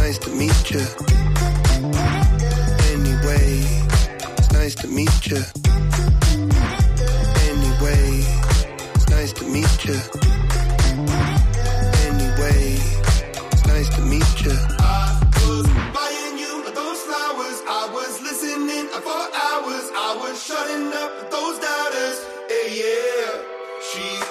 nice to meet you. Anyway, it's nice to meet you. Anyway, it's nice to meet you. Anyway, it's nice to meet you. I was buying you those flowers. I was listening for hours. I was shutting up those doubters. Hey, yeah, she's